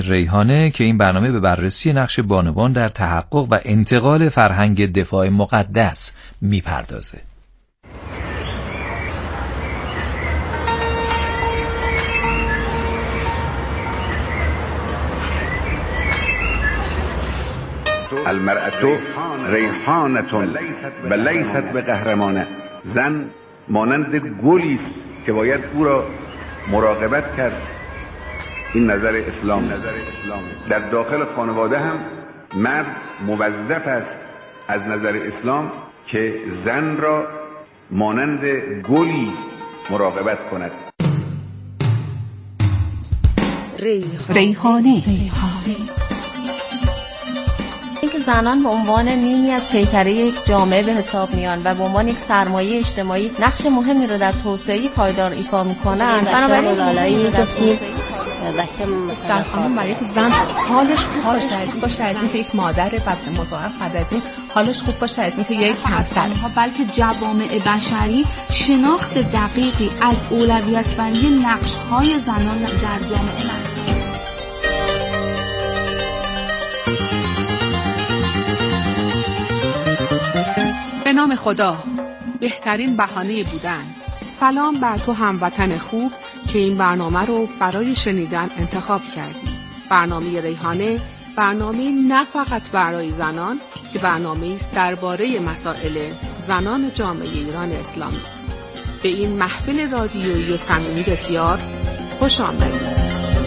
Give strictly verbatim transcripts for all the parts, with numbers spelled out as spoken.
ریحانه که این برنامه به بررسی نقش بانوان در تحقق و انتقال فرهنگ دفاع مقدس میپردازه. المرأة ریحانة و لیست به قهرمانه. زن مانند گلی است که باید او را مراقبت کرد. این نظر اسلام. در داخل خانواده هم مرد موظف است از نظر اسلام که زن را مانند گلی مراقبت کند. ریحانه. اینکه زنان به عنوان نیمی از پیکره یک جامعه به حساب میان و به عنوان یک سرمایه اجتماعی نقش مهمی رو در توسعه پایدار ایفا میکنن. بنابراین در خانم برای یک زن حالش خوب باشه باشه از اینکه یک مادر بعد مضاعف بعد از این حالش خوب باشه از اینکه یک همسر، بلکه جوامع بشری شناخت دقیقی از اولویت بندی نقش‌های زنان در جامعه ندارند. به نام خدا، بهترین بهانه بودن. سلام بر تو هموطن خوب که این برنامه رو برای شنیدن انتخاب کردی. برنامه ریحانه، برنامه نه فقط برای زنان که برنامه است درباره مسائل زنان جامعه ایران اسلامی. به این محفل رادیویی و صمیمی بسیار خوش آمدید.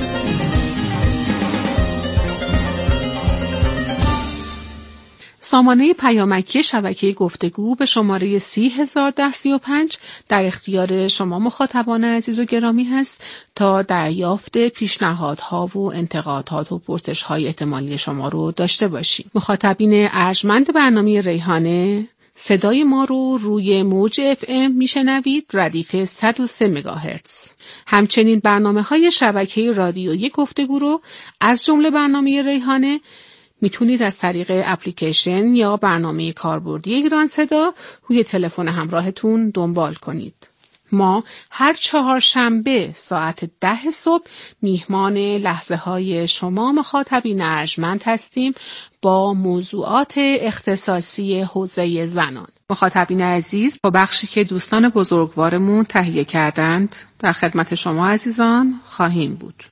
سامانه پیامکی شبکه گفتگو به شماره سی هزار ده سی و پنج در اختیار شما مخاطبان عزیز و گرامی هست تا دریافت پیشنهادها و انتقادات و پرسش‌های احتمالی شما رو داشته باشیم. مخاطبین ارجمند برنامه ریحانه، صدای ما رو روی موج اف ام میشنوید ردیف صد و سه مگاهرتز. همچنین برنامه‌های شبکه رادیویی گفتگو رو از جمله برنامه ریحانه میتونید از طریق اپلیکیشن یا برنامه کاربردی ایران صدا روی تلفن همراهتون دنبال کنید. ما هر چهارشنبه ساعت ده صبح میهمان لحظه های شما مخاطبین ارجمند هستیم با موضوعات اختصاصی حوزه زنان. مخاطبین عزیز، با بخشی که دوستان بزرگوارمون تهیه کردند در خدمت شما عزیزان خواهیم بود.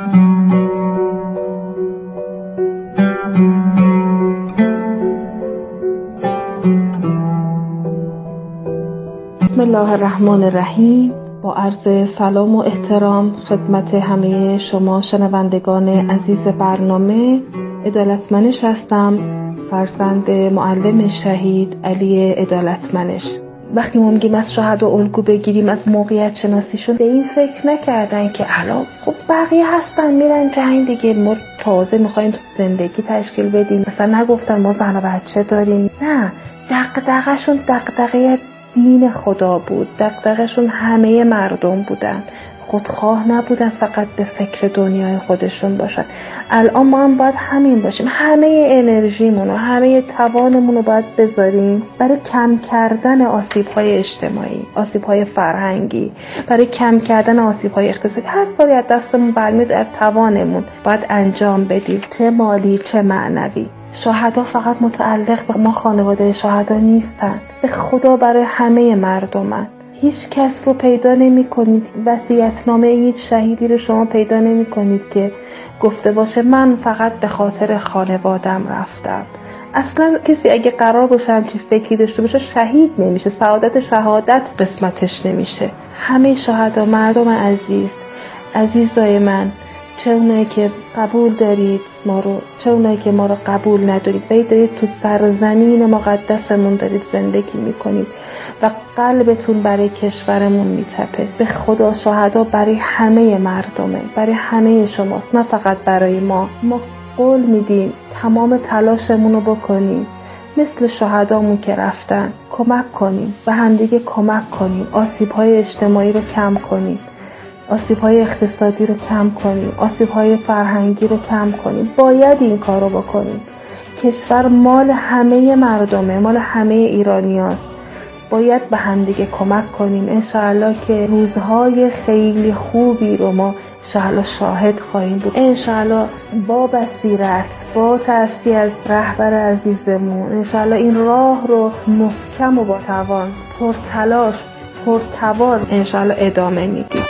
بسم الله الرحمن الرحیم. با عرض سلام و احترام خدمت همه شما شنوندگان عزیز برنامه، عدالتمنش هستم، فرزند معلم شهید علی عدالتمنش. وقتی ما میگیم از شهدا الگو بگیریم، از موقعیت شناسیشون، به این فکر نکردن که الان خب بقیه هستن میرن جنگ دیگه، ما تازه میخوایم زندگی تشکیل بدیم. مثلا نگفتن ما زن و بچه داریم، نه، دغدغه‌شون دغدغه دین خدا بود، دغدغه‌شون همه مردم بودن، خودخواه نبودن فقط به فکر دنیای خودشون باشن. الان ما هم باید همین باشیم، همه انرژیمون و همه توانمون رو باید بذاریم برای کم کردن آسیب‌های اجتماعی، آسیب‌های فرهنگی، برای کم کردن آسیب‌های اقتصادی. هر کاری از دستمون برمیاد در توانمون باید انجام بدیم، چه مالی چه معنوی. شهدا فقط متعلق به ما خانواده شهدا نیستن، به خدا برای همه مردمن. هیچ کس رو پیدا نمی کنید، وصیت‌نامه هیچ شهیدی رو شما پیدا نمی کنید که گفته باشه من فقط به خاطر خانوادم رفتم. اصلا کسی اگه قرار باشه همچین فکری داشته باشه شهید نمیشه، سعادت شهادت قسمتش نمیشه. همه شهدا مردم عزیز، عزیزای من، چه اونایی که قبول دارید ما رو، چه اونایی که ما رو قبول ندارید، ولی دارید تو سرزمین مقدسمون دارید زندگی میکنید و قلبتون برای کشورمون میتپه. به خدا شهدا برای همه مردمه، برای همه شماست، نه فقط برای ما. ما قول میدیم تمام تلاشمون رو بکنیم مثل شهدامون که رفتن، کمک کنیم و همدیگه کمک کنیم، آسیب‌های اجتماعی رو کم کنیم، آسیب‌های اقتصادی رو کم کنیم، آسیب‌های فرهنگی رو کم کنیم. باید این کار رو بکنیم. کشور مال همه مردمه، مال همه ایرانیاست. باید به هم دیگه کمک کنیم. انشاءالله که روزهای خیلی خوبی رو ما انشاءالله شاهد خواهیم بود. انشاءالله با بصیرت، با تأسیس از رهبر عزیزمون، انشاءالله این راه رو محکم و با توان، پر تلاش، پر توان انشاءالله ادامه میدیم.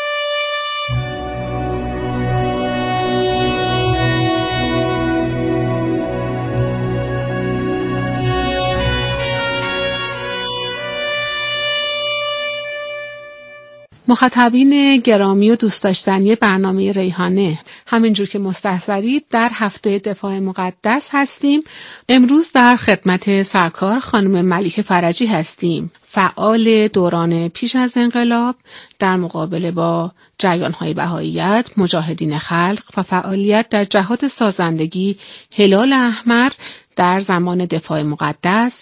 مخاطبین گرامی و دوست داشتنی برنامه ریحانه، همینجور که مستحضرید در هفته دفاع مقدس هستیم. امروز در خدمت سرکار خانم ملیحه فرجی هستیم، فعال دوران پیش از انقلاب در مقابله با جریان‌های بهائیت، مجاهدین خلق و فعالیت در جهاد سازندگی هلال احمر در زمان دفاع مقدس،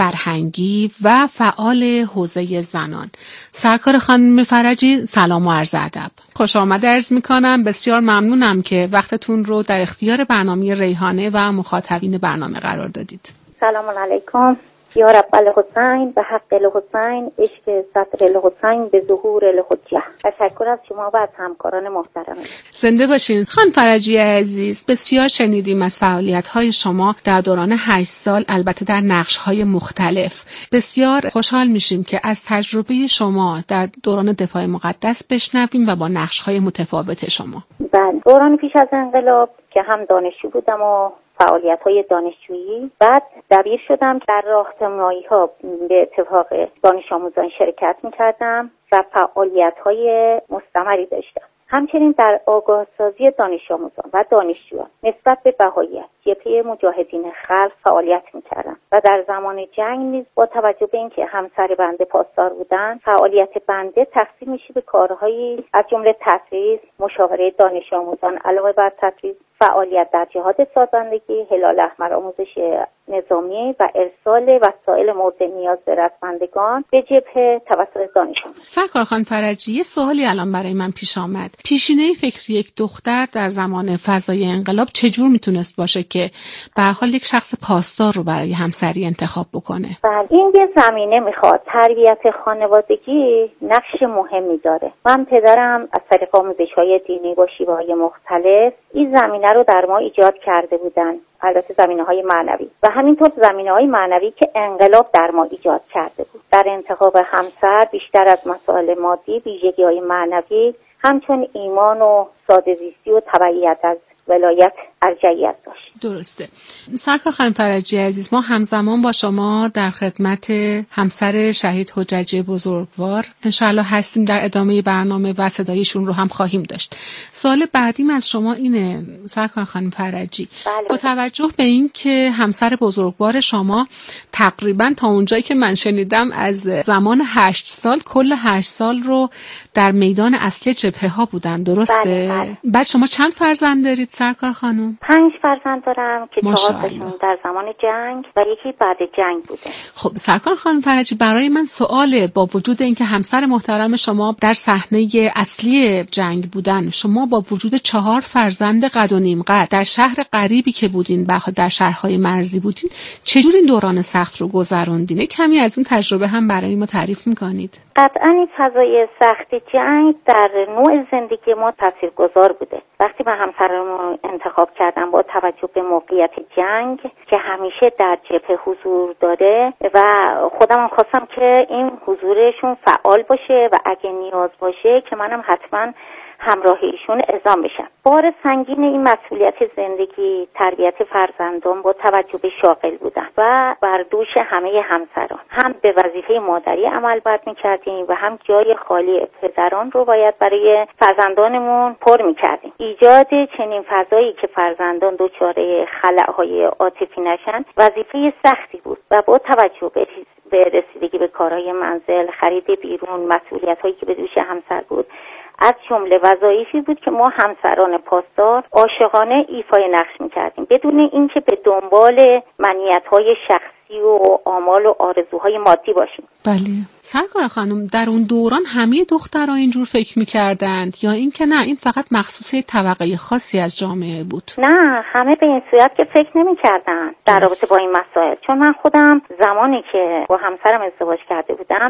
فرهنگی و فعال حوزه زنان. سرکار خانم فرجی، سلام و عرض ادب. خوش آمد عرض می‌کنم. بسیار ممنونم که وقتتون رو در اختیار برنامه ریحانه و مخاطبین برنامه قرار دادید. سلام علیکم. یا رب الحسین به حق الحسین، عشق صدر الحسین به ظهور الحجه. تشکر از شما و از همکاران محترم. زنده باشین. خانم فرجی عزیز، بسیار شنیدیم از فعالیت‌های شما در دوران هشت سال، البته در نقش‌های مختلف. بسیار خوشحال میشیم که از تجربه شما در دوران دفاع مقدس بشنویم و با نقش‌های متفاوت شما. بله، دوران پیش از انقلاب که هم دانشجو بودم و فعالیت‌های دانشجویی، بعد دبیر شدم در راهنمایی‌ها به اتفاق دانش آموزان شرکت می‌کردم و فعالیت‌های مستمری داشتم. همچنین در آگاه سازی دانش آموزان و دانشجویان نسبت به بهائیت، جبهه مجاهدین خلق فعالیت می‌کردم و در زمان جنگ نیز با توجه به اینکه همسر بنده پاسدار بودن، فعالیت بنده تقسیم میشه به کارهایی از جمله تدریس، مشاوره دانش آموزان، علاوه بر تدریس فعالیت در جهاد سازندگی، هلال احمر، آموزش نظامی و ارسال وسایل مورد نیاز به رزمندگان به جبهه توسط دانش آموزان. سرکار خانم فرجی، یه سوالی الان برای من پیش آمد. پیشینه فکری یک دختر در زمان فضای انقلاب چجور میتونست باشه که به هر حال یک شخص پاسدار رو برای همسری انتخاب بکنه؟ بله، این یه زمینه میخواد. تربیت خانوادگی نقش مهمی داره. من پدرم از طریق آموزش‌های دینی با شیوه‌های مختلف این زمینه رو در ما ایجاد کرده بودن، البته زمینه‌های معنوی و همینطور زمینه‌های معنوی که انقلاب در ما ایجاد کرده بود. در انتخاب همسر بیشتر از مسائل مادی، ویژگی‌های معنوی همچون ایمان و ساده‌زیستی و تبعیت از ولایت ارجحیت داشت. درسته. سرکار خانم فرجی عزیز، ما همزمان با شما در خدمت همسر شهید حججی بزرگوار انشاءالله هستیم. در ادامه برنامه و صدایشون رو هم خواهیم داشت. سوال بعدیم از شما اینه سرکار خانم فرجی، بله. با توجه به این که همسر بزرگوار شما تقریبا تا اونجایی که من شنیدم از زمان هشت سال، کل هشت سال رو در میدان اصلی جبهه ها بودن، درسته؟ بله، بله. بعد شما چند فرزند دارید سرکار خانم؟ پنج فرزند دارم که چهار تاشون در زمان جنگ و یکی بعد جنگ بوده. خب سرکار خانم فرجی، برای من سواله، با وجود اینکه همسر محترم شما در صحنه اصلی جنگ بودن، شما با وجود چهار فرزند قد و نیم قد در شهر غریبی که بودین، در شهرهای مرزی بودین، چجور این دوران سخت رو گذروندین؟ کمی از اون تجربه هم برای ما تعریف میکنید؟ قطعاً این فضای سخت جنگ در نوع زندگی ما تاثیرگذار بوده. وقتی من همسرمو انتخاب کردم با توجه به موقعیت جنگ که همیشه در جبهه حضور داره و خودم خواستم که این حضورشون فعال باشه و اگه نیاز باشه که منم حتما همراه ایشون اعزام بشم. بار سنگین این مسئولیت زندگی، تربیت فرزندان با توجه به شاغل بودن و بر دوش همه همسران، هم به وظیفه مادری عمل باید میکردیم و هم جای خالی پدران رو باید برای فرزندانمون پر میکردیم. ایجاد چنین فضایی که فرزندان دچار خلأهای عاطفی نشن وظیفه سختی بود و با توجه به به رسیدگی به کارهای منزل، خرید بیرون، مسئولیت‌هایی که به دوش همسر بود، از جمله وظایفی بود که ما همسران پاسدار عاشقانه ایفای نقش می‌کردیم بدون اینکه به دنبال منیت‌های شخصی و آمال و آرزوهای مادی باشیم. بله. سرکار خانم، در اون دوران همه دخترها اینجور فکر می‌کردند یا اینکه نه این فقط مخصوص طبقه خاصی از جامعه بود؟ نه، همه به این صورت که فکر نمی‌کردند در رابطه با این مسائل. چون من خودم زمانی که با همسرم ازدواج کرده بودم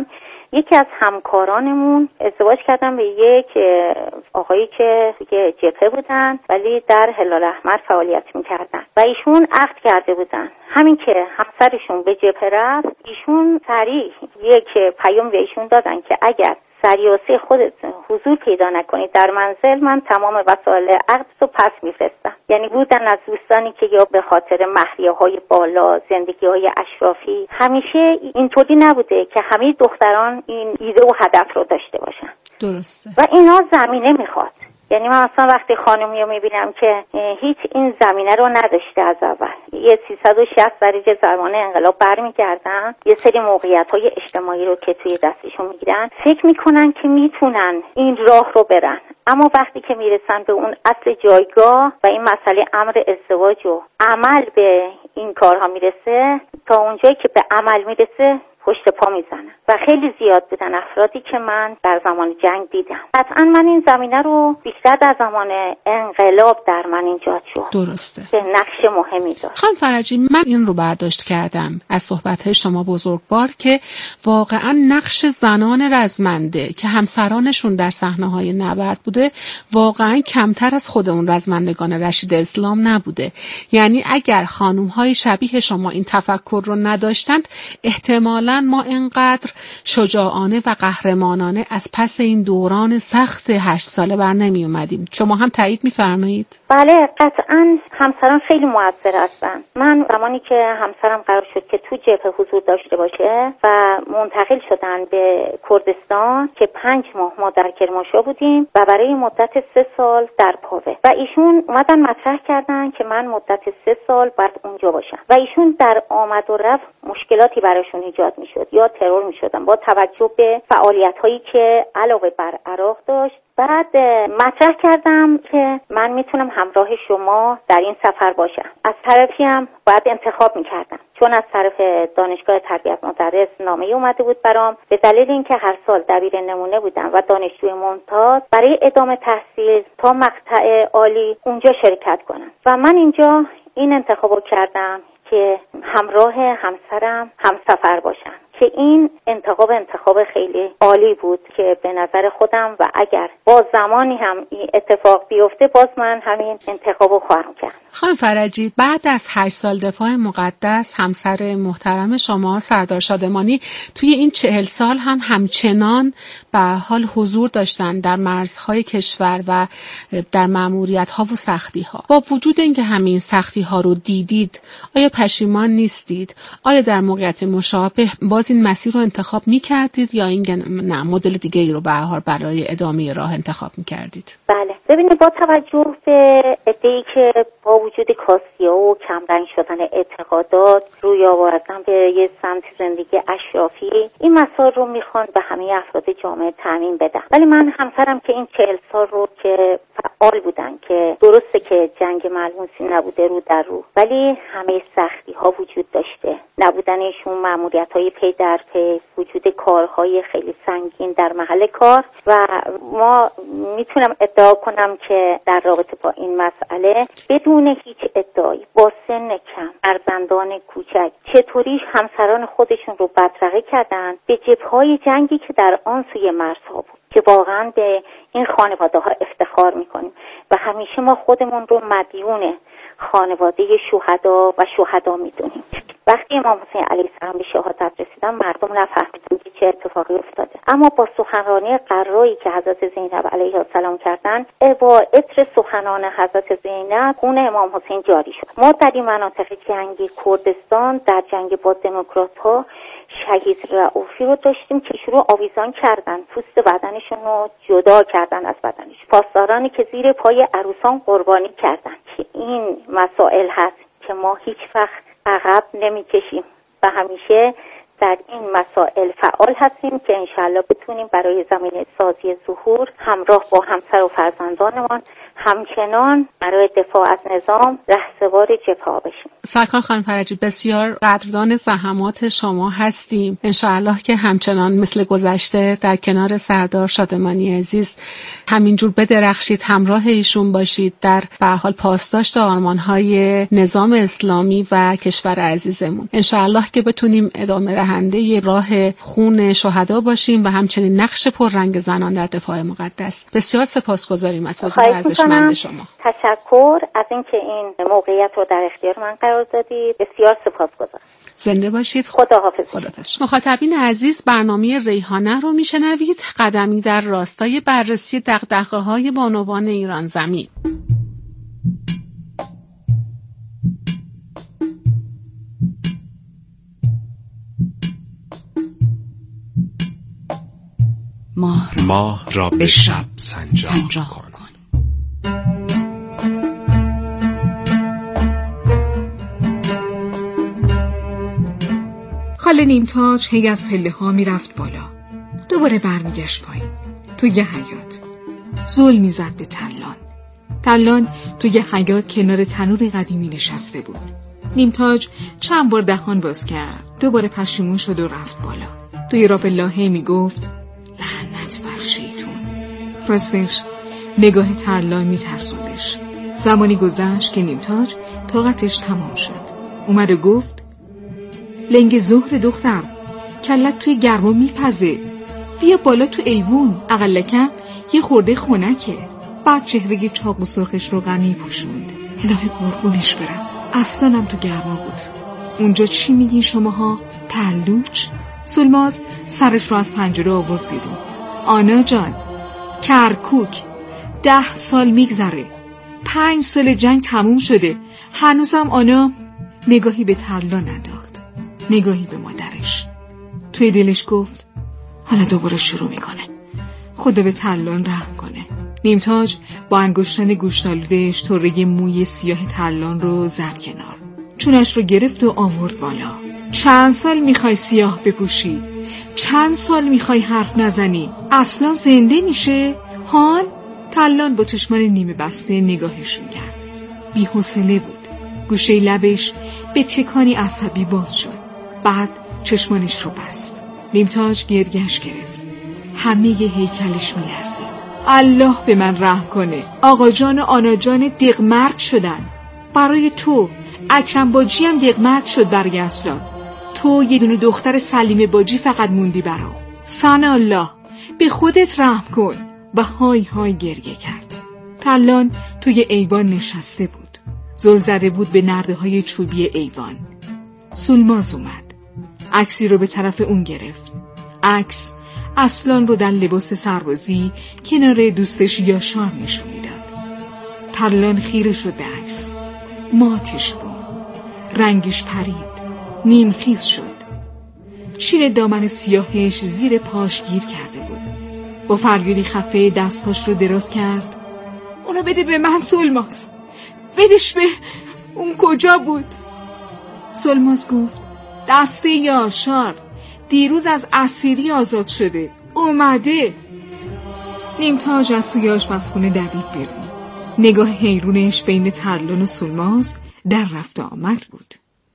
یکی از همکارانمون ازدواج کردن به یک آقایی که یه جبهه بودن ولی در هلال احمر فعالیت میکردن و ایشون عقد کرده بودن. همین که همسرشون به جبهه رفت، ایشون سریع یک پیام به ایشون دادن که اگر سریعی خودت حضور پیدا نکنید در منزل، من تمام وسایل عقد رو پس میفرستم. یعنی بودن از دوستانی که یا به خاطر مهریه های بالا، زندگی های اشرافی، همیشه اینطوری نبوده که همه دختران این ایده و هدف رو داشته باشن. درسته. و اینا زمینه میخواد. یعنی من اصلا وقتی خانمی رو میبینم که هیچ این زمینه رو نداشته از اول، یه سیصد و شصت درجه زمان انقلاب برمیگردن، یه سری موقعیت های اجتماعی رو که توی دستشون میگیرن، فکر میکنن که میتونن این راه رو برن، اما وقتی که میرسن به اون اصل جایگاه و این مسئله امر ازدواج و عمل به این کارها میرسه، تا اونجایی که به عمل میرسه پشت پا میزنن و خیلی زیاد بودن افرادی که من در زمان جنگ دیدم. قطعا من این زمینه رو بیشتر در زمان انقلاب در من ایجاد شد. درسته. که نقش مهمی داشت. خانم فرجی، من این رو برداشت کردم از صحبت‌های شما بزرگوار که واقعا نقش زنان رزمنده که همسرانشون در صحنه‌های نبرد بوده واقعا کمتر از خود اون رزمندگان رشید اسلام نبوده. یعنی اگر خانم‌های شبیه شما این تفکر رو نداشتند، احتمالاً ما اینقدر شجاعانه و قهرمانانه از پس این دوران سخت هشت ساله بر نمی اومدیم. شما هم تایید می‌فرمایید؟ بله، قطعاً همسران خیلی مؤثر هستن. من زمانی که همسرم قرار شد که تو جبهه حضور داشته باشه و منتقل شدن به کردستان که پنج ماه ما در کرمانشاه بودیم و برای مدت سه سال در پاوه و ایشون اومدن مطرح کردن که من مدت سه سال باید اونجا باشم و ایشون در آمد و رفت مشکلاتی براشون ایجاد میشد یا ترور میشدن با توجه به فعالیت هایی که علاوه بر عراق داشت. بعد مطرح کردم که من میتونم همراه شما در این سفر باشم. از طرفی هم باید انتخاب میکردم، چون از طرف دانشگاه تربیت مدرس نامه اومده بود برام به دلیل اینکه هر سال دبیر نمونه بودم و دانشجوی ممتاز برای ادامه تحصیل تا مقطع عالی اونجا شرکت کنم و من اینجا این انتخابو کردم که همراه همسرم همسفر باشم که این انتخاب انتخاب خیلی عالی بود که به نظر خودم و اگر باز زمانی هم این اتفاق بیفته باز من همین انتخابو خواهم کرد. خانم فرجی، بعد از هشت سال دفاع مقدس همسر محترم شما سردار شادمانی توی این چهل سال هم همچنان به حال حضور داشتن در مرزهای کشور و در مأموریت‌ها و سختی‌ها. با وجود اینکه همین سختی‌ها رو دیدید، آیا پشیمان نیستید؟ آیا در موقعیت مشابه باز این مسیر رو انتخاب می‌کردید یا این نه مدل دیگه ای رو به هر حال برای ادامه راه انتخاب می‌کردید؟ بله، ببینید با توجه به عده‌ای که با وجود کاسیا و کمرنگ شدن اعتقادات روی آوردن به یه سمت زندگی اشرافی، این مسائل رو میخوان به همه افراد جامعه تعمیم بدن. ولی من همسرم که این چهل سال رو که فعال بودن، که درسته که جنگ ملموسی نبوده رو در رو، ولی همه سختی ها وجود داشته، نبودنشون مأموریت های پی در پی، وجود کارهای خیلی سنگین در محل کار و ما میتونم ادعا کنم که در رابطه با این مسئله بدون هیچ ادعایی با سن کم، فرزندان کوچک، چطوری همسران خودشون رو بدرقه کردن به جبهه‌های جنگی که در آن سوی مرزها بود، که واقعا به این خانواده ها افتخار میکنیم و همیشه ما خودمون رو مدیون خانواده شهدا و شهدا میدونیم. وقتی امام حسین علیه السلام به شهادت رسیدن مردم نفهمیدن که چه اتفاقی افتاده، اما با سخنرانی قرایی که حضرت زینب علیه السلام کردن، با عطر سخنان حضرت زینب خون امام حسین جاری شد. ما در این مناطق جنگی کردستان در جنگ با دموکرات ها شهید رؤوفی رو داشتیم که شروع آویزان کردن، پوست بدنشون رو جدا کردن از بدنش، پاسدارانی که زیر پای عروسان قربانی کردن. که این مسائل هست که ما هیچ وقت عقب نمیکشیم و همیشه در این مسائل فعال هستیم که انشالله بتونیم برای زمینه سازی ظهور همراه با همسر و فرزندانمان همچنان برای دفاع از نظام رهسپار جبهه‌ها بشیم. سرکار خانم فرجی، بسیار قدردان زحمات شما هستیم. انشاءالله که همچنان مثل گذشته در کنار سردار شادمانی عزیز همینجور بدرخشید، همراه ایشون باشید در به هر حال پاسداشت آرمان‌های نظام اسلامی و کشور عزیزمون. انشاءالله که بتونیم ادامه رهنده راه خون شهدا باشیم و همچنین نقش پررنگ زنان در دفاع مقدس. بسیار سپاسگزاریم از حضور ارزشمند شما. تشکر از اینکه این موقعیت رو در اختیار من قرار دادید. بسیار سپاسگزارم. زنده باشید. خداحافظ. خداحافظ. مخاطبین عزیز، برنامه ریحانه رو میشنوید، قدمی در راستای بررسی دغدغه‌های بانوان ایران زمین. ماه را, ماه را به شب سنجاق, سنجاق کن. خاله نیمتاج هی از پله ها می رفت بالا، دوباره برمیگشت پایین. توی حیاط زل می زد به ترلان. ترلان توی حیاط کنار تنور قدیمی نشسته بود. نیمتاج چند بار دهان باز کرد، دوباره پشیمون شد و رفت بالا. توی راب اللهی می گفت لعنت بر شیطون. راستش نگاه ترلان می ترسوندش. زمانی گذشت که نیمتاج طاقتش تمام شد. اومد و گفت لنگ ظهر دختر، کلت توی گرما میپزه، بیا بالا تو ایوون، اقلکم یه خورده خنکه. بعد چهره چاق و سرخش رو غمی پوشوند. الهی قربونش برم، اصلانم تو گرما بود. اونجا چی میگین شماها؟ ترلوچ؟ سلماز سرش رو از پنجره آورد بیرون. آنا جان، کرکوک، ده سال میگذره، پنج سال جنگ تموم شده، هنوزم آنا. نگاهی به ترلان انداخت، نگاهی به مادرش. توی دلش گفت حالا دوباره شروع میکنه. خدا به ترلان رحم کنه. نیمتاج با انگشتان گوشتالودش طره موی سیاه ترلان رو زد کنار، چونش رو گرفت و آورد بالا. چند سال میخوای سیاه بپوشی؟ چند سال میخوای حرف نزنی؟ اصلا زنده میشه؟ هان؟ ترلان با چشمان نیمه بسته نگاهش میکرد. بی حوصله بود. گوشه لبش به تکانی عصبی باز شد. بعد چشمانش رو بست. نیمتاج گرگش گرفت. همه ی هیکلش میلرزید. الله به من رحم کنه. آقا جان و آنا جان دقمرگ شدن. برای تو اکرم باجی هم دقمرگ شد برای اصلان. تو یه دونه دختر سلیم باجی فقط موندی برام. سنا الله به خودت رحم کن. و های های گریه کرد. ترلان توی ایوان نشسته بود. زل زده بود به نرده های چوبی ایوان. سلماز اومد. عکسی رو به طرف اون گرفت. عکس اصلان رو در لباس سربازی کنار دوستش یاشار نشون میداد. ترلان خیره شد به عکس. ماتش بود. رنگش پرید. نیمخیز شد. چین دامن سیاهش زیر پاش گیر کرده بود. با فریادی خفه دستهاش رو دراز کرد. اونو بده به من سلماز. بدش به اون کجا بود؟ سلماز گفت دسته یاشار دیروز از اسیری آزاد شده، اومده. نیمتاج از توی آشپزخونه دوید بیرون. نگاه حیرونش بین ترلان و سلماز در رفت آمد بود.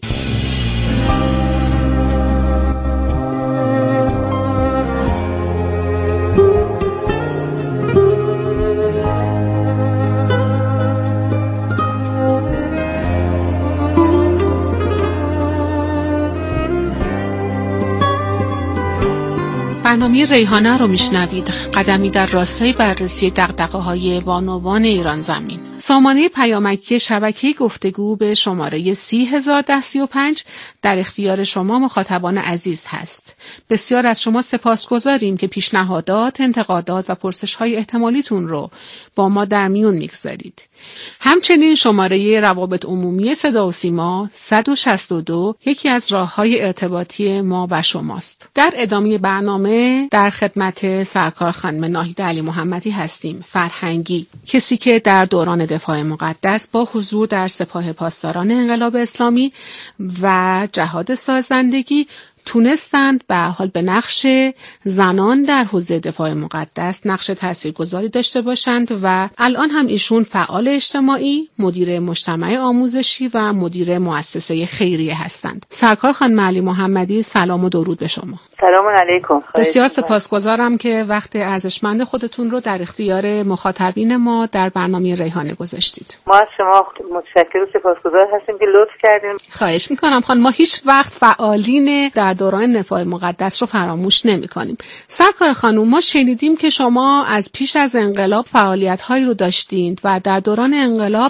برنامه ریحانه رو میشنوید، قدمی در راستای بررسی دغدغه‌های بانوان ایران زمین. سامانه پیامکی شبکه گفتگو به شماره سی هزار ده سی و پنج در اختیار شما مخاطبان عزیز هست. بسیار از شما سپاسگزاریم که پیشنهادات، انتقادات و پرسش‌های احتمالیتون رو با ما در میون میگذارید. همچنین شماره روابط عمومی صدا و سیما صد و شصت و دو یکی از راه‌های ارتباطی ما و شماست. در ادامه برنامه در خدمت سرکار خانم ناهید علی محمدی هستیم، فرهنگی، کسی که در دوران دفاع مقدس با حضور در سپاه پاسداران انقلاب اسلامی و جهاد سازندگی تونستند به هر حال به نقش زنان در حوزه دفاع مقدس نقش تاثیرگذاری داشته باشند و الان هم ایشون فعال اجتماعی، مدیر مجتمع آموزشی و مدیر مؤسسه خیریه هستند. سرکار خانم علی محمدی، سلام و درود به شما. سلام علیکم. بسیار سپاسگزارم که وقت ارزشمند خودتون رو در اختیار مخاطبین ما در برنامه ریحانه گذاشتید. ما از شما متشکر و سپاسگزار هستیم که لطف کردیم. خواهش میکنم خانم، ما هیچ وقت فعالین در دوران دفاع مقدس رو فراموش نمیکنیم. سرکار خانم، ما شنیدیم که شما از پیش از انقلاب فعالیت‌هایی رو داشتید و در دوران انقلاب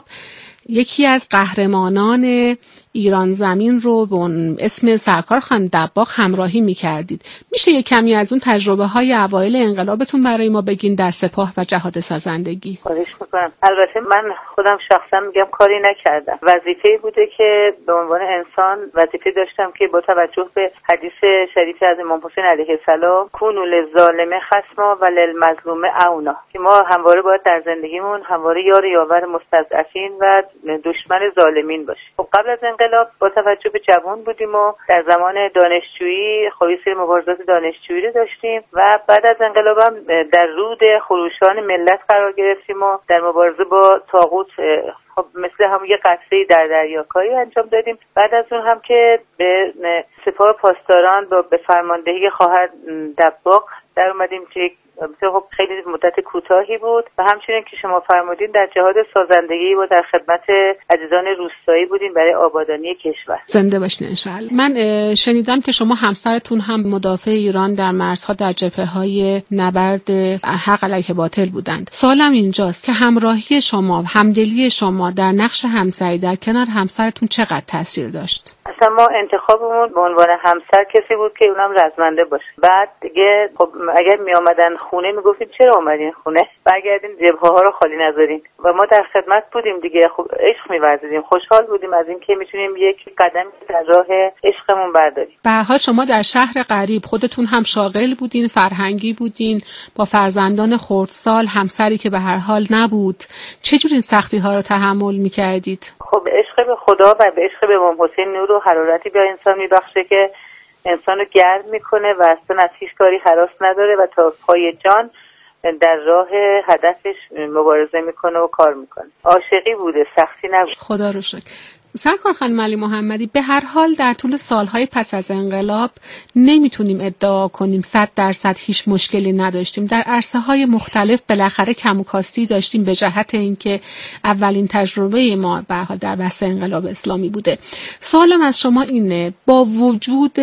یکی از قهرمانان ایران زمین رو به اسم سرکار خان دباغ همراهی می‌کردید. میشه یک کمی از اون تجربه های اوایل انقلابتون برای ما بگین در سپاه و جهاد سازندگی؟ خواهش می‌کنم. البته من خودم شخصا میگم کاری نکردم. وظیفه‌ای بوده که به عنوان انسان وظیفه داشتم که با توجه به حدیث شریف از امام حسین علیه السلام کونوا للظالم خصما و للمظلوم عونا، که ما همواره باید در زندگیمون همواره یار یاور مستضعفین و دشمن ظالمین باشیم. خب قبل از انقلاب با توجه به جوان بودیم و در زمان دانشجویی خب یه سری مبارزات دانشجویی رو داشتیم و بعد از انقلاب هم در رود خروشان ملت قرار گرفتیم و در مبارزه با طاغوت خب مثل هم یه قطره‌ای در دریاکایی انجام دادیم. بعد از اون هم که به سپاه پاسداران با به فرماندهی خواهر دباغ در اومدیم که خب خیلی مدت کوتاهی بود و همچنین که شما فرمودین در جهاد سازندگی و در خدمت عزیزان روستایی بودین برای آبادانی کشور. زنده باشین انشالله. من شنیدم که شما همسرتون هم مدافع ایران در مرزها در جبهه‌های نبرد حق علیه باطل بودند. سوالم اینجاست که همراهی شما، همدلی شما در نقش همسری در کنار همسرتون چقدر تاثیر داشت؟ اصلا ما انتخابمون به عنوان همسر کسی بود که اونم رزمنده باشه. بعد دیگه خب اگر می آمدن خونه میگفتیم چرا اومدین خونه؟ برگردین جبهه ها رو خالی نذارین و ما در خدمت بودیم دیگه. خب عشق می‌ورزیدیم، خوشحال بودیم از اینکه میتونیم یک قدم در راه عشقمون برداریم. به هر حال شما در شهر غریب خودتون هم شاغل بودین، فرهنگی بودین، با فرزندان خردسال، همسری که به هر حال نبود. چه جور این سختی‌ها رو تحمل می‌کردید؟ خب عشق به خدا و به عشق به امام حسین نور و حرارتی به انسان میبخشه که انسانو گرم میکنه و اصلا از هیچ کاری هراس نداره و تا پای جان در راه هدفش مبارزه میکنه و کار میکنه. عاشقی بوده، سختی نبود. خدا رو شکر. سرکار خانم علی محمدی، به هر حال در طول سالهای پس از انقلاب نمیتونیم ادعا کنیم صد درصد هیچ مشکلی نداشتیم. در عرصه‌های مختلف بالاخره کم و کاستی داشتیم به جهت اینکه اولین تجربه ما به هر حال در بحث انقلاب اسلامی بوده. سوالم از شما اینه، با وجود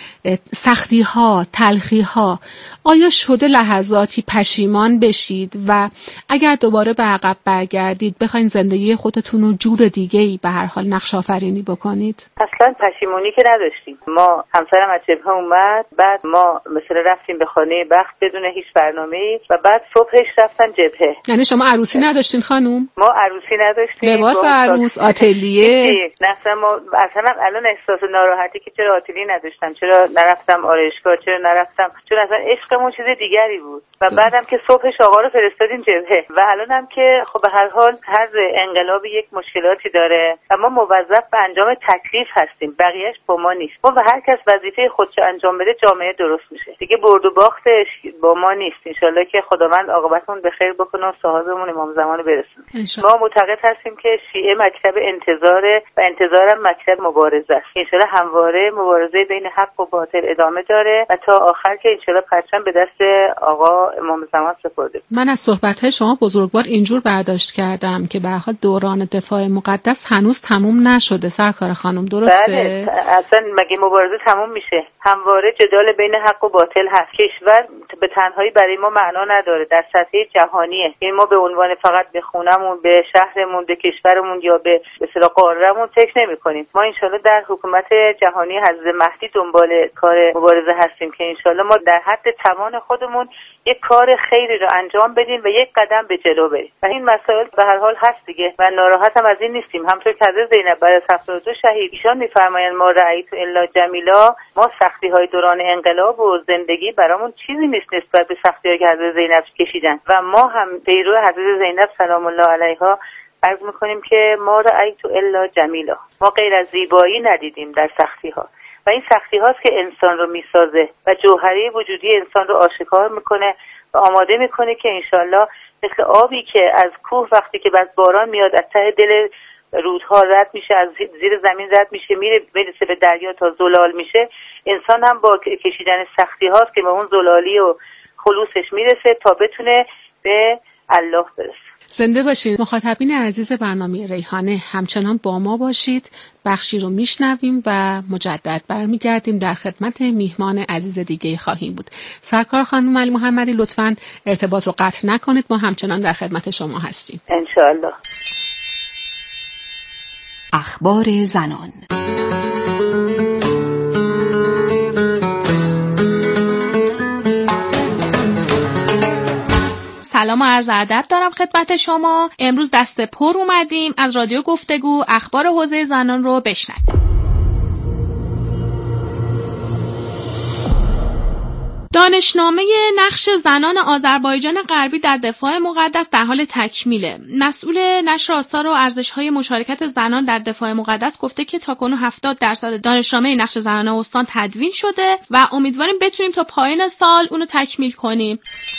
سختی‌ها، تلخی‌ها، آیا شده لحظاتی پشیمان بشید و اگر دوباره به عقب برگردید بخواید زندگی خودتون رو جور دیگه‌ای به هر حال نقش آفرینی بکنید؟ اصلا پشیمونی که نداشتیم. ما همسرم از جبهه اومد، بعد ما مثلا رفتیم به خانه بخت بدون هیچ برنامه‌ای و بعد صبحش رفتن جبهه. یعنی شما عروسی نداشتین خانم؟ ما عروسی نداشتیم. لباس عروس، آتلیه؟ نه اصلا ما اصلا الان احساس ناراحتی که چرا آتلیه نداشتم، چرا نرفتم آرایشگاه، چرا نرفتم، چون اصلا عشقمون چیز دیگری بود. و بعدم که صبحش آقا رو فرستادیم جبهه و الانم که خب به هر حال هر انقلابی یک مشکلاتی داره و ما موظف به انجام تکلیف هستیم، بقیه‌اش با ما نیست. ما و هر کس وظیفه خودشو انجام بده جامعه درست میشه دیگه. برد و باختش با ما نیست. انشالله که خداوند عاقبتمون به خیر بکنه و صاحبمون امام زمان برسونه. ما معتقد هستیم که شیعه مکتب انتظاره و انتظارم مکتب مبارزه است. انشالله همواره مبارزه بین حق و باطل ادامه داره و تا آخر که انشالله پرچم به دست آقا امام زمان سپرده. من از صحبت‌های شما بزرگوار اینجور برداشت کردم که به هر حال دوران دفاع مقدس هنوز تموم نشده. سرکار خانم درسته؟ بله، اصلا مگه مبارزه تموم میشه؟ همواره جدال بین حق و باطل هست. کشور به تنهایی برای ما معنا نداره، در سطح جهانیه. این ما به عنوان فقط به خونمون، به شهرمون، به کشورمون یا به به اصطلاح قاره‌مون فکر نمی‌کنیم. ما انشالله در حکومت جهانی حضرت مهدی دنبال کار مبارزه هستیم که انشالله ما در حد توان خودمون یک کار خیری رو انجام بدیم و یک قدم به جلو بریم. و این مسائل به هر حال هست دیگه و ناراحت هم از این نیستیم. همونطور که حضرت زینب بعد از هفتاد و دو شهید ایشان می‌فرمایند ما رأیت الا جمیلا، ما سختی‌های دوران انقلاب و زندگی برامون چیزی نیست نسبت به سختی‌هایی که حضرت زینب کشیدن و ما هم پیرو حضرت زینب سلام الله علیها عرض می‌کنیم که ما رأیت الا جمیلا، ما غیر از زیبایی ندیدیم در سختی‌ها. و این سختی هاست که انسان رو میسازه و جوهره وجودی انسان رو آشکار میکنه و آماده میکنه که انشالله مثل آبی که از کوه وقتی که بعد باران میاد از ته دل رودها رد میشه، از زیر زمین رد میشه، میره برسه به دریا تا زلال میشه، انسان هم با کشیدن سختی هاست که به اون زلالی و خلوصش میرسه تا بتونه به الله برسه. زنده باشید. مخاطبین عزیز برنامه ریحانه، همچنان با ما باشید. بخشی رو میشنویم و مجدد برمیگردیم در خدمت میهمان عزیز دیگه خواهیم بود. سرکار خانم علی محمدی لطفاً ارتباط رو قطع نکنید، ما همچنان در خدمت شما هستیم انشاءالله. اخبار زنان. سلام و عرض ادب دارم خدمت شما. امروز دست پر اومدیم از رادیو گفتگو اخبار حوزه زنان رو بشنویم. دانشنامه نقش زنان آذربایجان غربی در دفاع مقدس در حال تکمیله. مسئول نشر آثار و ارزش‌های مشارکت زنان در دفاع مقدس گفته که تاکنون هفتاد درصد دانشنامه نقش زنان استان تدوین شده و امیدواریم بتونیم تا پایان سال اونو تکمیل کنیم.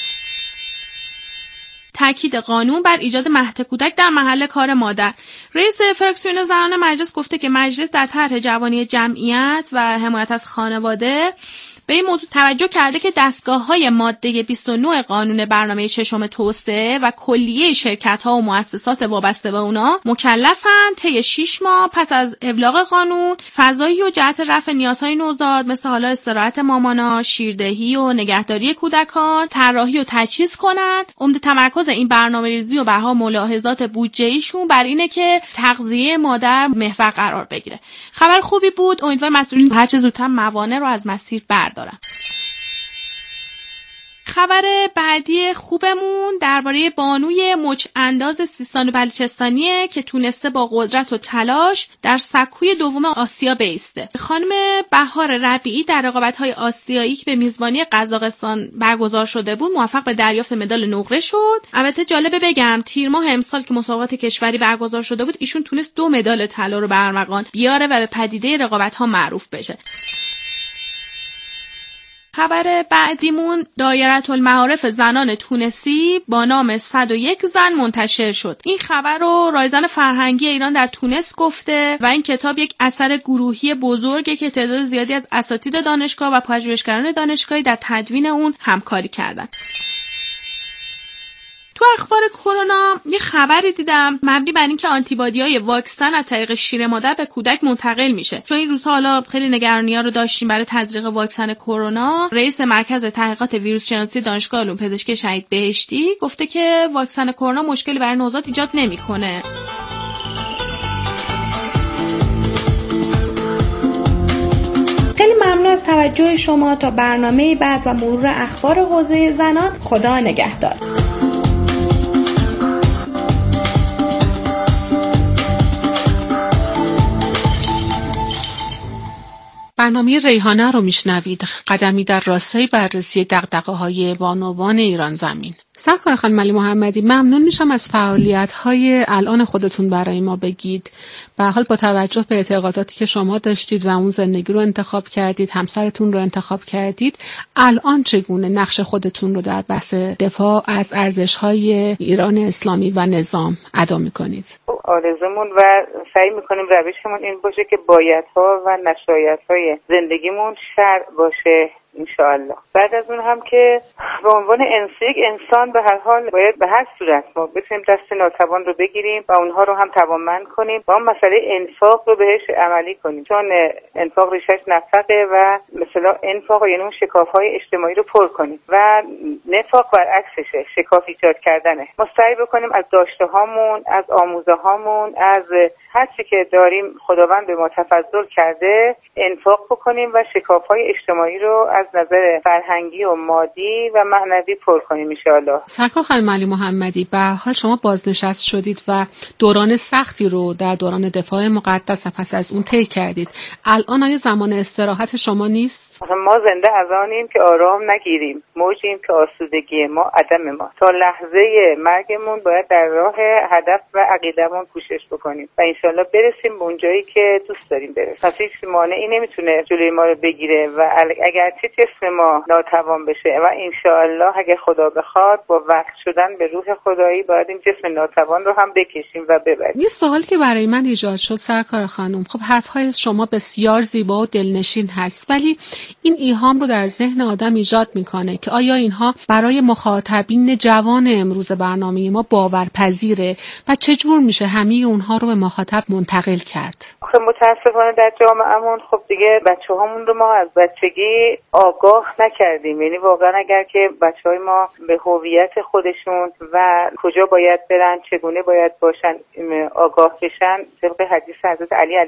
تاکید قانون بر ایجاد مهد کودک در محل کار مادر. رئیس فراکسیون زنان مجلس گفته که مجلس در طرح جوانی جمعیت و حمایت از خانواده به این موضوع توجه کرده که دستگاه‌های ماده بیست و نه قانون برنامه ششم توسعه و کلیه شرکت‌ها و مؤسسات وابسته به اونا مکلفن طی شش ماه پس از ابلاغ قانون فضایی و جهت رفع نیازهای نوزاد مثل حالا استراحت مامانا، شیردهی و نگهداری کودکان طراحی و تجهیز کنند. عمده تمرکز این برنامه‌ریزی و برها ملاحظات بودجه‌ایشون بر اینه که تغذیه مادر محور قرار بگیره. خبر خوبی بود. امیدوارم مسئولین هر چه زودتر موانع رو از مسیر بردارن. خبر بعدی خوبمون درباره بانوی مچ انداز سیستان و بلوچستانیه که تونسته با قدرت و تلاش در سکوی دوم آسیا بایسته. خانم بهار ربیعی در رقابت‌های آسیایی که به میزبانی قزاقستان برگزار شده بود موفق به دریافت مدال نقره شد. البته جالبه بگم تیر ماه امسال که مسابقات کشوری برگزار شده بود ایشون تونست دو مدال طلا رو به ارمغان بیاره و به پدیده رقابت‌ها معروف بشه. خبر بعدیمون دایره المعارف زنان تونسی با نام صد و یک زن منتشر شد. این خبر رو رایزن فرهنگی ایران در تونس گفته و این کتاب یک اثر گروهی بزرگه که تعداد زیادی از اساتید دانشگاه و پژوهشگران دانشگاهی در تدوین اون همکاری کردن. تو اخبار کرونا یه خبری دیدم مبنی بر اینکه آنتیبادی‌های واکسن از طریق شیر مادر به کودک منتقل میشه. چون این روزها حالا خیلی نگرانی‌ها رو داشتیم برای تزریق واکسن کرونا. رئیس مرکز تحقیقات ویروس شناسی دانشگاه علوم پزشکی شهید بهشتی گفته که واکسن کرونا مشکلی برای نوزاد ایجاد نمی‌کنه. خیلی ممنون از توجه شما. تا برنامه بعد و مرور اخبار حوزه زنان، خدا نگهدار. برنامه ریحانه رو میشنوید. قدمی در راستای بررسی دغدغه‌های بانوان ایران زمین. سرکار خانم علی محمدی، ممنون میشم از فعالیت‌های الان خودتون برای ما بگید. به حال با توجه به اعتقاداتی که شما داشتید و اون زندگی رو انتخاب کردید، همسرتون رو انتخاب کردید، الان چگونه نقش خودتون رو در بحث دفاع از ارزش‌های ایران اسلامی و نظام ادا می‌کنید؟ آرزومون و سعی می‌کنیم روشمون این باشه که بایدها و نشایدهای زندگیمون شرع باشه انشاءالله. بعد از اون هم که به عنوان انسیک انسان به هر حال باید به هر صورت ما بتونیم دست ناتوان رو بگیریم و اونها رو هم توانمند کنیم و اون مسئله انفاق رو بهش عملی کنیم، چون انفاق ریشش نفقه و مثلا انفاق یعنی اون شکاف‌های اجتماعی رو پر کنیم و نفاق برعکسشه، شکاف ایجاد کردنه. ما سعی بکنیم از داشته هامون، از آموزه هامون، از هر چی که داریم خداوند به ما تفضل کرده انفاق بکنیم و شکاف‌های اجتماعی رو از از نظر فرهنگی و مادی و معنوی پر کنیم ان شاء الله. سرکار خانم علی محمدی، به هر حال شما بازنشست شدید و دوران سختی رو در دوران دفاع مقدس پس از اون طی کردید. الان آیا زمان استراحت شما نیست؟ ما زنده از آنیم که آرام نگیریم، موجیم که آسودگی ما عدم ما. تا لحظه مرگمون باید در راه هدف و عقیدمون کوشش بکنیم و انشالله برسیم به اونجایی که دوست داریم برسیم. پس هیچ مانعی نمیتونه جلوی ما رو بگیره و اگر چه جسم ما ناتوان بشه و انشالله اگر خدا بخواد با وقت شدن به روح خدایی باید این جسم ناتوان رو هم بکشیم و ببریم. یه سوالی که برای من ایجاد شد سرکار خانم، خب حرفهای شما بسیار زیبا و دلنشین هست، ولی این ایهام رو در ذهن آدم ایجاد میکنه که آیا اینها برای مخاطبین جوان امروز برنامه ما باورپذیره و چجور میشه همه اونها رو به مخاطب منتقل کرد؟ خب متاسفانه در جامعهمون خب دیگه بچه‌هامون رو ما از بچگی آگاه نکردیم. یعنی واقعا اگر که بچه‌های ما به هویت خودشون و کجا باید برن، چگونه باید باشن آگاه بشن، طبق حدیث حضرت علی